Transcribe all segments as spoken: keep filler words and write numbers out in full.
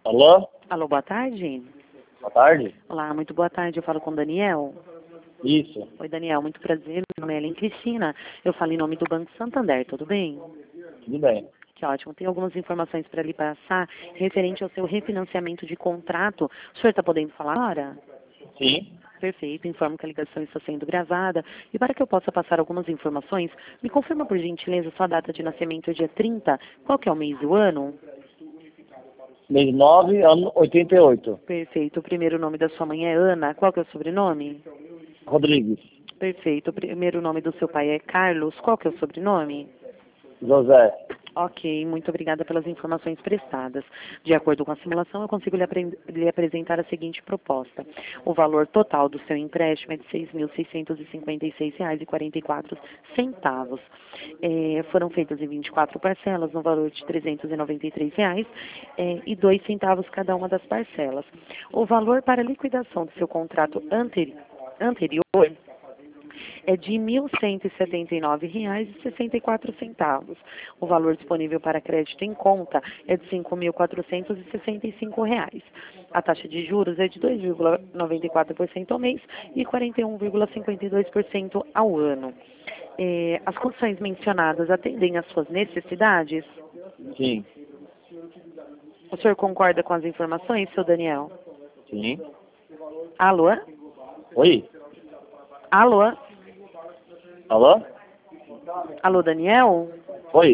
Alô? Alô, boa tarde. Boa tarde. Olá, muito boa tarde. Eu falo com o Daniel. Isso. Oi, Daniel, muito prazer. Meu nome é Ellen Cristina. Eu falo em nome do Banco Santander, tudo bem? Tudo bem. Que ótimo. Tem algumas informações para lhe passar referente ao seu refinanciamento de contrato. O senhor está podendo falar agora? Sim. Perfeito. Informo que a ligação está sendo gravada. E para que eu possa passar algumas informações, me confirma, por gentileza, sua data de nascimento é dia trinta. Qual que é o mês e o ano? Mês nove, ano oitenta e oito. Perfeito. O primeiro nome da sua mãe é Ana. Qual que é o sobrenome? Rodrigues. Perfeito. O primeiro nome do seu pai é Carlos. Qual que é o sobrenome? José. Ok, muito obrigada pelas informações prestadas. De acordo com a simulação, eu consigo lhe, apre- lhe apresentar a seguinte proposta. O valor total do seu empréstimo é de seis mil seiscentos e cinquenta e seis reais e quarenta e quatro centavos. É, foram feitas em vinte e quatro parcelas, no valor de trezentos e noventa e três reais é, e dois centavos cada uma das parcelas. O valor para liquidação do seu contrato anteri- anterior é de mil cento e setenta e nove reais e sessenta e quatro centavos. O valor disponível para crédito em conta é de cinco mil quatrocentos e sessenta e cinco reais. A taxa de juros é de dois vírgula noventa e quatro por cento ao mês e quarenta e um vírgula cinquenta e dois por cento ao ano. É, as condições mencionadas atendem às suas necessidades? Sim. O senhor concorda com as informações, seu Daniel? Sim. Alô? Oi? Alô? Alô? Alô, Daniel? Oi?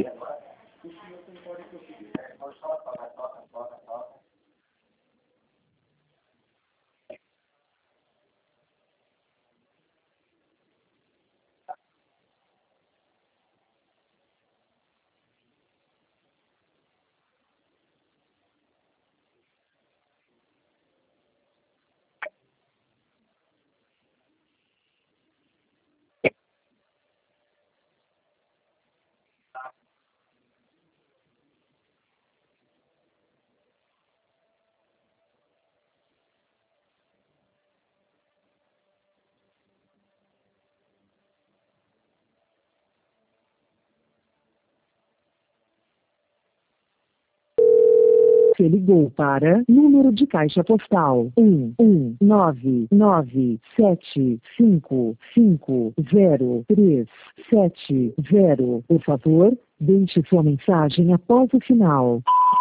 Você ligou para número de caixa postal um um nove nove sete cinco cinco zero três sete zero. Por favor, deixe sua mensagem após o sinal.